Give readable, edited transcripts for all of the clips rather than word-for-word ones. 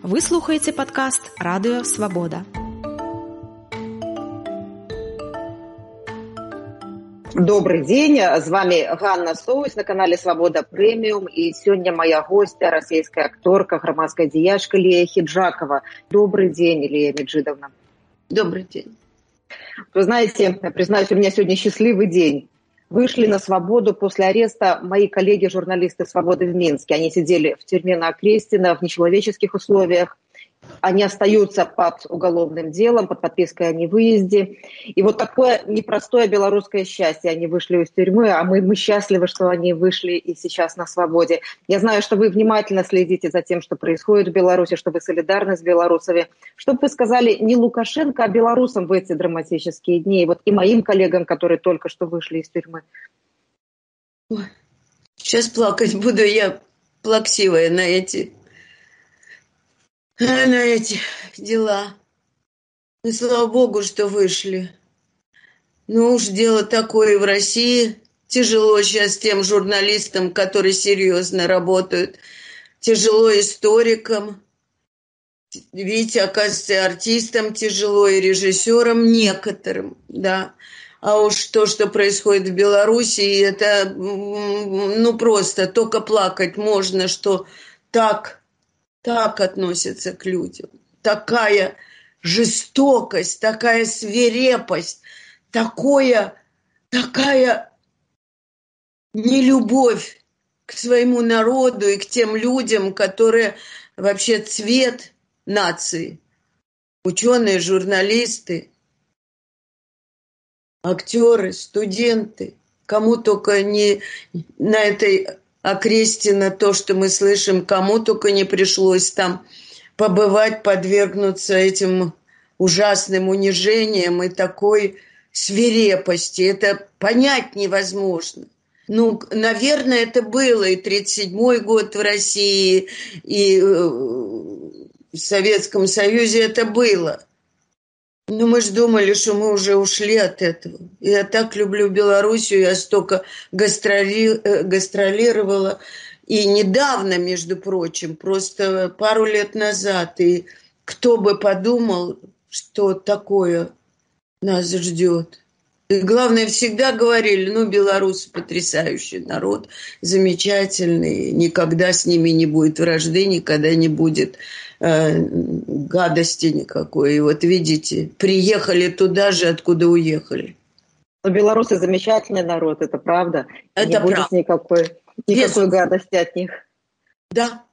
Вы слухаеце падкаст Радыё Свабода. Добрый день, с вами Ганна Соус на канале Свобода Премиум, и сегодня моя гостья, российская акторка, громадская деячка Лия Хиджакова. Добрый день, Лия Меджидовна. Добрый день. Вы знаете, признаюсь, у меня сегодня счастливый день. Вышли на свободу после ареста мои коллеги-журналисты «Свободы» в Минске. Они сидели в тюрьме на Окрестино в нечеловеческих условиях. Они остаются под уголовным делом, под подпиской о невыезде. И вот такое непростое белорусское счастье. Они вышли из тюрьмы, а мы счастливы, что они вышли и сейчас на свободе. Я знаю, что вы внимательно следите за тем, что происходит в Беларуси, что вы солидарны с белорусами. Что бы вы сказали не Лукашенко, а белорусам в эти драматические дни? И вот и моим коллегам, которые только что вышли из тюрьмы. Ой, сейчас плакать буду, я плаксивая на эти дела. Ну, слава богу, что вышли. Ну уж дело такое в России. Тяжело сейчас тем журналистам, которые серьезно работают. Тяжело историкам. Видите, оказывается, артистам тяжело, и режиссерам некоторым, да. А уж то, что происходит в Беларуси, это, ну, просто только плакать можно, что так относятся к людям. Такая жестокость, такая свирепость, такая нелюбовь к своему народу и к тем людям, которые вообще цвет нации. Ученые, журналисты, актеры, студенты. Кому только не на этой Окрестино, то, что мы слышим, кому только не пришлось там побывать, подвергнуться этим ужасным унижениям и такой свирепости. Это понять невозможно. Ну, наверное, это было и 1937 год в России, и в Советском Союзе это было. Но мы же думали, что мы уже ушли от этого. Я так люблю Белоруссию, я столько гастролировала. И недавно, между прочим, просто пару лет назад. И кто бы подумал, что такое нас ждет. И главное, всегда говорили, ну, белорусы потрясающий народ, замечательный, никогда с ними не будет вражды, никогда не будет гадости никакой. И вот видите, приехали туда же, откуда уехали. Но белорусы замечательный народ, это правда. Это не будет правда. никакой гадости от них. Да.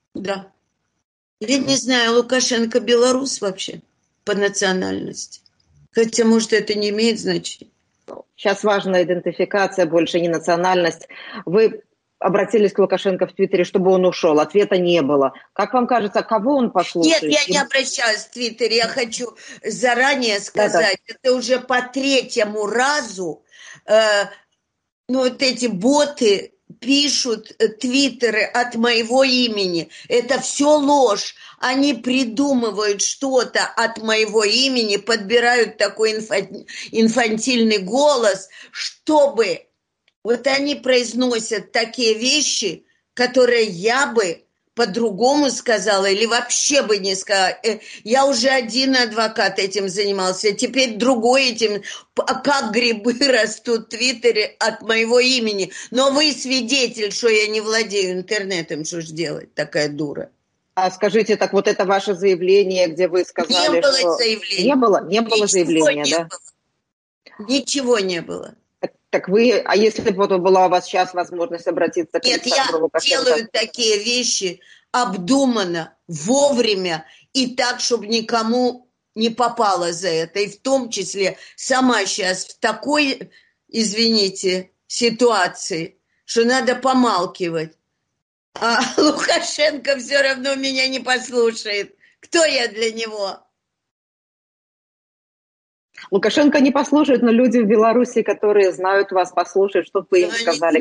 Я не знаю, Лукашенко белорус вообще по национальности. Хотя, может, это не имеет значения. Сейчас важна идентификация, больше не национальность. Вы обратились к Лукашенко в Твиттере, чтобы он ушел. Ответа не было. Как вам кажется, кого он послушает? Нет, я не обращаюсь в Твиттере. Я хочу заранее сказать, это уже по третьему разу вот эти боты пишут твиттеры от моего имени. Это все ложь. Они придумывают что-то от моего имени, подбирают такой инфантильный голос, чтобы... Вот они произносят такие вещи, которые я бы по-другому сказала или вообще бы не сказала. Я уже один адвокат этим занимался, теперь другой этим. Как грибы растут в Твиттере от моего имени. Но вы свидетель, что я не владею интернетом, что ж делать, такая дура. А скажите, так вот это ваше заявление, где вы сказали, не было что... Заявления. Не было заявления, да? Ничего не было. Так вы, а если бы была у вас сейчас возможность обратиться к Александру Лукашенко? Нет, я делаю такие вещи обдуманно, вовремя и так, чтобы никому не попало за это. И в том числе сама сейчас в такой, извините, ситуации, что надо помалкивать. А Лукашенко все равно меня не послушает. Кто я для него? Лукашенко не послушает, но люди в Беларуси, которые знают вас, послушают, что вы им сказали.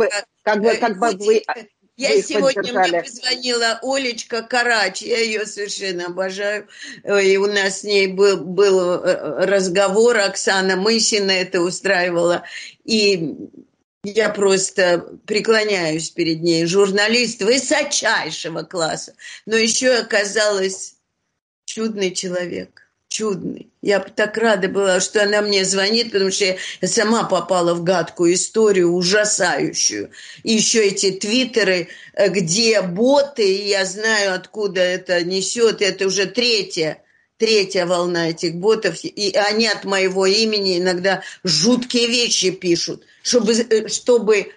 Я сегодня мне позвонила Олечка Карач, я ее совершенно обожаю. И у нас с ней был разговор, Оксана Мысина это устраивала. И Я просто преклоняюсь перед ней. Журналист высочайшего класса. Но еще оказалась чудный человек. Чудный. Я так рада была, что она мне звонит, потому что я сама попала в гадкую историю, ужасающую. И еще эти твиттеры, где боты, и я знаю, откуда это несет. Это уже третья волна этих ботов. И они от моего имени иногда жуткие вещи пишут, чтобы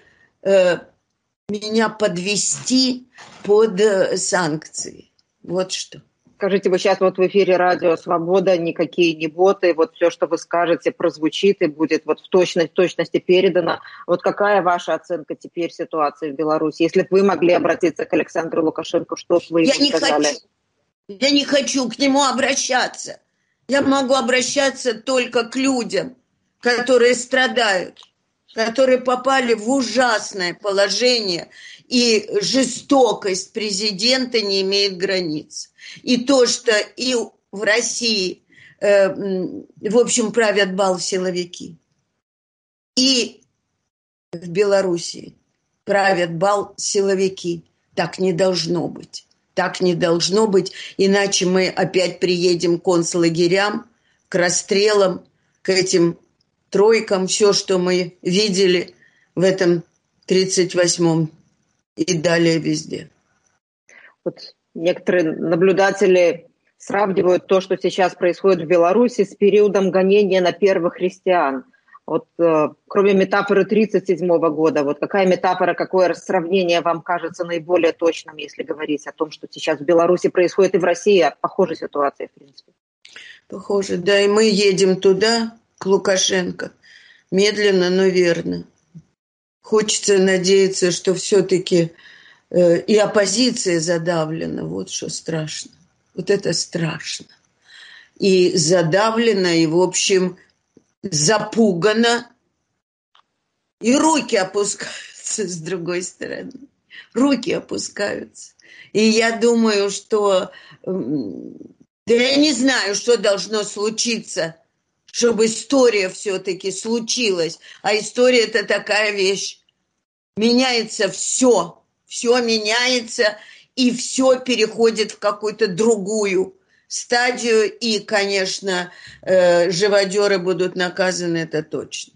меня подвести под санкции. Вот что. Скажите, вы сейчас вот в эфире «Радио Свобода», никакие не боты, вот все, что вы скажете, прозвучит и будет вот в точности передано. Вот какая ваша оценка теперь ситуации в Беларуси? Если бы вы могли обратиться к Александру Лукашенко, что бы вы ему сказали? Я не хочу к нему обращаться. Я могу обращаться только к людям, которые страдают, которые попали в ужасное положение, и жестокость президента не имеет границ. И то, что и в России, в общем, правят бал силовики, и в Белоруссии правят бал силовики. Так не должно быть. Так не должно быть, иначе мы опять приедем к концлагерям, к расстрелам, к этим тройкам, все, что мы видели в этом 38-м и далее везде. Вот некоторые наблюдатели сравнивают то, что сейчас происходит в Беларуси, с периодом гонения на первых христиан. Вот кроме метафоры 1937 года, вот какая метафора, какое сравнение вам кажется наиболее точным, если говорить о том, что сейчас в Беларуси происходит и в России, а похожей ситуации, в принципе? Похоже, да, и мы едем туда, к Лукашенко, медленно, но верно. Хочется надеяться, что все-таки и оппозиция задавлена, вот что страшно. Вот это страшно. И задавлена, и, в общем, запугана, и руки опускаются с другой стороны. Руки опускаются. И я думаю, что... Да я не знаю, что должно случиться, чтобы история все-таки случилась. А история – это такая вещь. Меняется все. Все меняется, и все переходит в какую-то другую стадию, и, конечно, живодеры будут наказаны, это точно.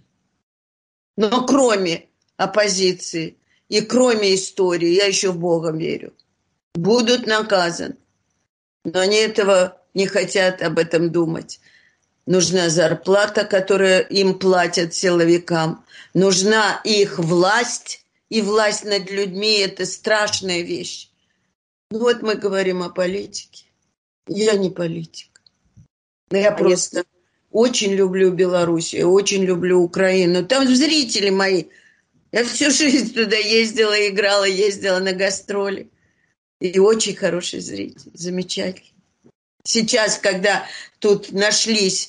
Но кроме оппозиции и кроме истории, я еще в Бога верю, будут наказаны. Но они этого не хотят об этом думать. Нужна зарплата, которую им платят силовикам. Нужна их власть, и власть над людьми – это страшная вещь. Ну вот мы говорим о политике. Я не политик. Но я просто очень люблю Беларусь, я очень люблю Украину. Там зрители мои. Я всю жизнь туда ездила, играла, ездила на гастроли. И очень хороший зритель, замечательный. Сейчас, когда тут нашлись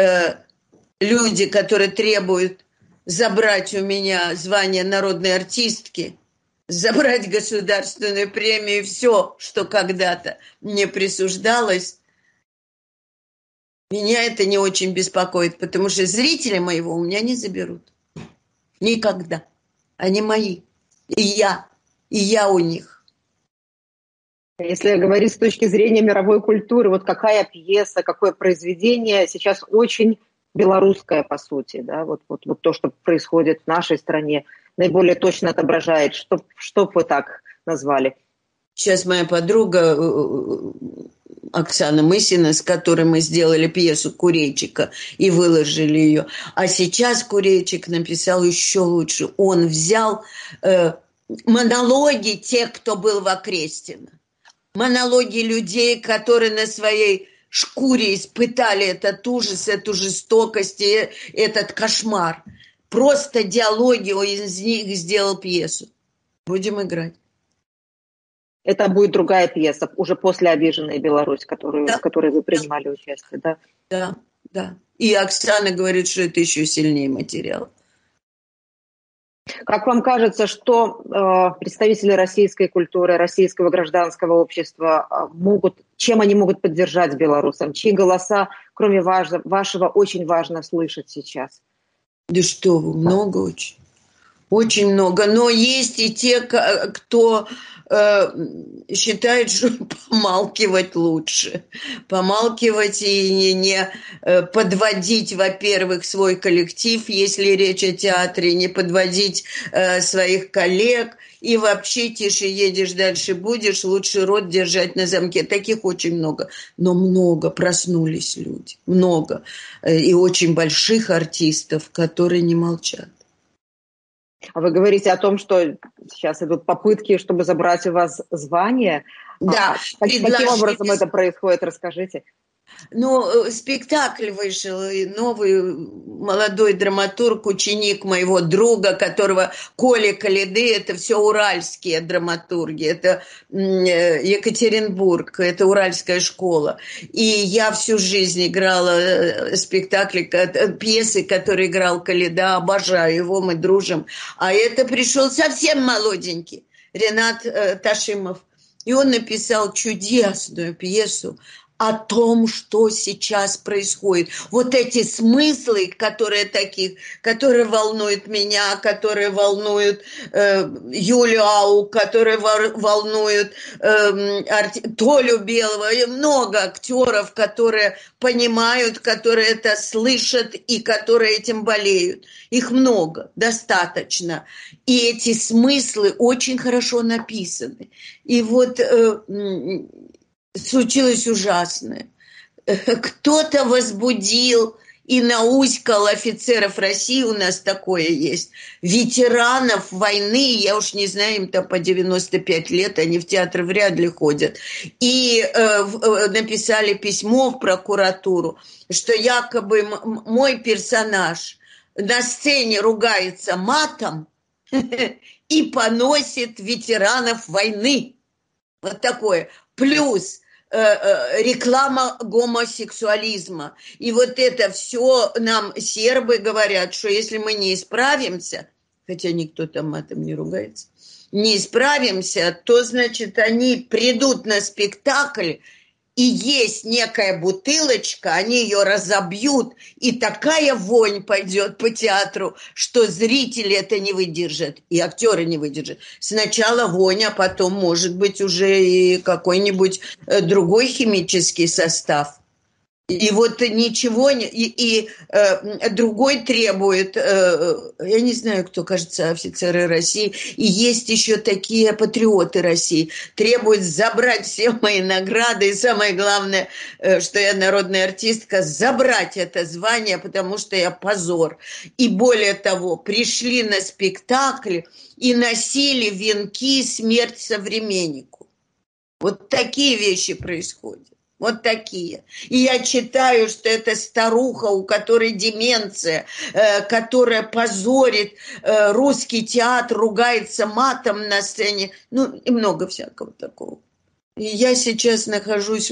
люди, которые требуют забрать у меня звание народной артистки, забрать государственную премию, все, что когда-то мне присуждалось, меня это не очень беспокоит, потому что зрителя моего у меня не заберут. Никогда. Они мои. И я у них. Если говорить с точки зрения мировой культуры, вот какая пьеса, какое произведение сейчас очень белорусское, по сути, да, вот то, что происходит в нашей стране, наиболее точно отображает, что вы так назвали? Сейчас моя подруга Оксана Мысина, с которой мы сделали пьесу «Курейчика» и выложили ее. А сейчас Курейчик написал еще лучше. Он взял монологи тех, кто был в Окрестино. Монологи людей, которые на своей шкуре испытали этот ужас, эту жестокость и этот кошмар. Просто диалоги, он из них сделал пьесу. Будем играть. Это будет другая пьеса, уже после «Обиженная Беларусь», в которой вы принимали участие, да? Да. И Оксана говорит, что это еще сильнее материал. Как вам кажется, что представители российской культуры, российского гражданского общества чем они могут поддержать белорусам? Чьи голоса, кроме вашего, очень важно слышать сейчас? Да что вы, много очень. Очень много. Но есть и те, кто считает, что помалкивать лучше. Помалкивать и не подводить, во-первых, свой коллектив, если речь о театре, не подводить своих коллег. И вообще тише едешь, дальше будешь, лучше рот держать на замке. Таких очень много. Но много проснулись люди. Много. И очень больших артистов, которые не молчат. А вы говорите о том, что сейчас идут попытки, чтобы забрать у вас звание. Да. Каким образом это происходит? Расскажите. Ну, спектакль вышел, и новый молодой драматург, ученик моего друга, которого Коля Коляды, это все уральские драматурги, это Екатеринбург, это уральская школа. И я всю жизнь играла спектакли, пьесы, которые играл Коляда, обожаю его, мы дружим. А это пришел совсем молоденький Ренат Ташимов, и он написал чудесную пьесу о том, что сейчас происходит. Вот эти смыслы, которые волнуют меня, которые волнуют Юлю Ау, которые волнуют Толю Белого, и много актеров, которые понимают, которые это слышат и которые этим болеют. Их много, достаточно. И эти смыслы очень хорошо написаны. И вот случилось ужасное. Кто-то возбудил и науськал офицеров России, у нас такое есть, ветеранов войны, я уж не знаю, им там по 95 лет, они в театр вряд ли ходят, и написали письмо в прокуратуру, что якобы мой персонаж на сцене ругается матом и поносит ветеранов войны. Вот такое. Плюс реклама гомосексуализма. И вот это все нам сербы говорят, что если мы не исправимся, хотя никто там матом не ругается, не исправимся, то, значит, они придут на спектакль, и есть некая бутылочка, они ее разобьют, и такая вонь пойдет по театру, что зрители это не выдержат, и актеры не выдержат. Сначала вонь, а потом, может быть, уже и какой-нибудь другой химический состав. И вот ничего не... другой требует, я не знаю, кто, кажется, офицеры России, и есть еще такие патриоты России, требуют забрать все мои награды, и самое главное, что я народная артистка, забрать это звание, потому что я позор. И более того, пришли на спектакль и носили венки «Смерть современнику». Вот такие вещи происходят. Вот такие. И я читаю, что это старуха, у которой деменция, которая позорит русский театр, ругается матом на сцене. Ну, и много всякого такого. И я сейчас нахожусь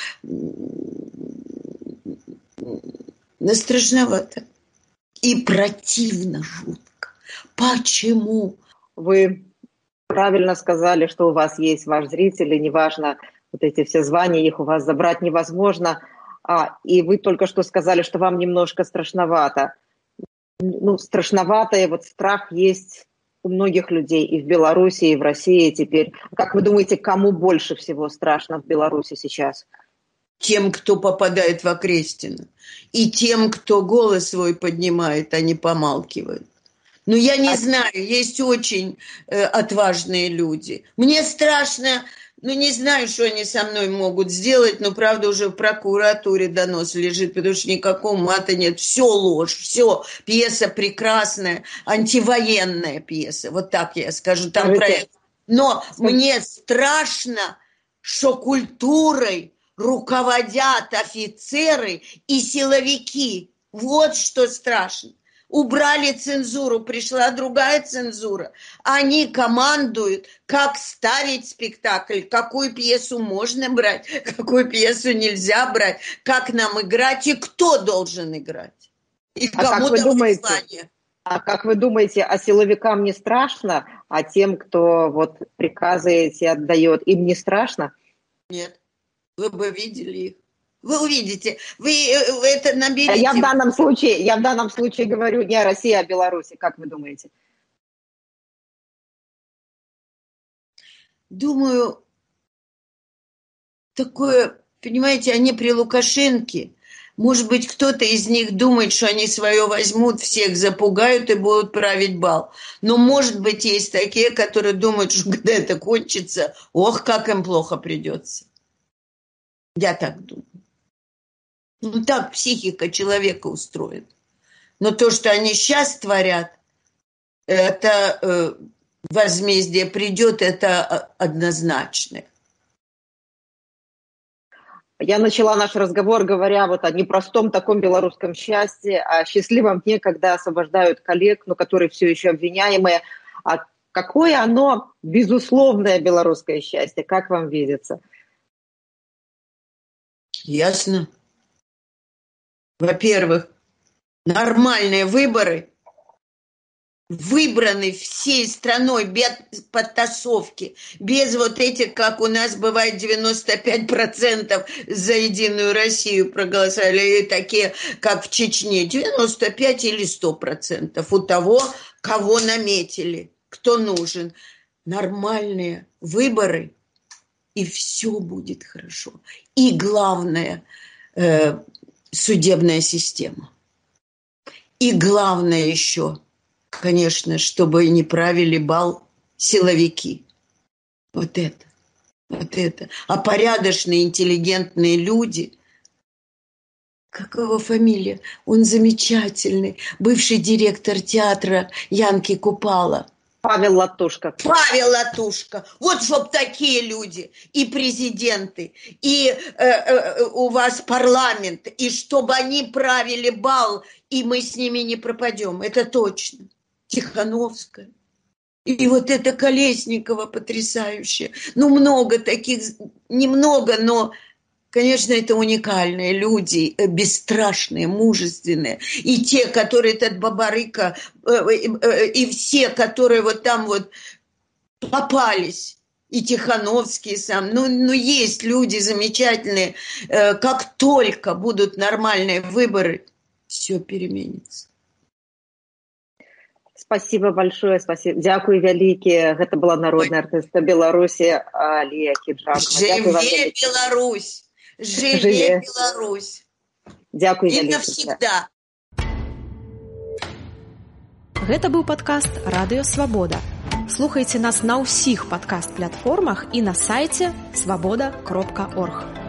страшновато. И противно жутко. Почему? Вы правильно сказали, что у вас есть ваш зритель, и неважно, вот эти все звания, их у вас забрать невозможно. И вы только что сказали, что вам немножко страшновато. Ну, страшновато, и вот страх есть у многих людей и в Беларуси, и в России теперь. Как вы думаете, кому больше всего страшно в Беларуси сейчас? Тем, кто попадает в Окрестино. И тем, кто голос свой поднимает, а не помалкивает. Ну, я не знаю, есть очень отважные люди. Мне страшно... Ну, не знаю, что они со мной могут сделать, но, правда, уже в прокуратуре донос лежит, потому что никакого мата нет. Все ложь, все. Пьеса прекрасная, антивоенная пьеса. Вот так я скажу. Там проект. Но мне страшно, что культурой руководят офицеры и силовики. Вот что страшно. Убрали цензуру, пришла другая цензура. Они командуют, как ставить спектакль, какую пьесу можно брать, какую пьесу нельзя брать, как нам играть и кто должен играть. И кому дать звание. А как вы думаете, а силовикам не страшно, а тем, кто вот приказы эти отдает, им не страшно? Нет, вы бы видели их. Вы увидите, вы это наберите. Я в данном случае говорю не о России, а о Беларуси, как вы думаете? думаю, такое, понимаете, они при Лукашенке. Может быть, кто-то из них думает, что они свое возьмут, всех запугают и будут править бал. Но, может быть, есть такие, которые думают, что когда это кончится, ох, как им плохо придется. Я так думаю. Ну, так психика человека устроена. Но то, что они сейчас творят, это возмездие придет, это однозначно. Я начала наш разговор, говоря вот о непростом таком белорусском счастье, о счастливом дне, когда освобождают коллег, но которые все еще обвиняемые. А какое оно безусловное белорусское счастье? Как вам видится? Ясно. Во-первых, нормальные выборы, выбраны всей страной без подтасовки, без вот этих, как у нас бывает 95% за Единую Россию проголосовали, и такие, как в Чечне, 95 или 100% у того, кого наметили, кто нужен. Нормальные выборы, и все будет хорошо. И главное, судебная система. И главное еще, конечно, чтобы не правили бал силовики. Вот это. А порядочные, интеллигентные люди, как его фамилия? Он замечательный, бывший директор театра Янки Купала. Павел Латушко. Вот чтоб такие люди, и президенты, и у вас парламент, и чтобы они правили бал, и мы с ними не пропадем. Это точно. Тихановская. И вот это Колесникова потрясающая. Ну, много таких, немного, но, конечно, это уникальные люди, бесстрашные, мужественные. И те, которые этот Бабарыка, и все, которые вот там вот попались. И Тихановский сам. Ну, есть люди замечательные. Как только будут нормальные выборы, все переменится. Спасибо большое, спасибо. Дякую вялікі. Гэта была народная артыстка Беларусі Алія Кіджакова. Живе Беларусь! Живе Беларусь! Дякую вялікі. І навсегда. Гэта быў падкаст «Радыё Свабода». Слухайце нас на ўсіх падкаст-платформах і на сайце свабода.орг.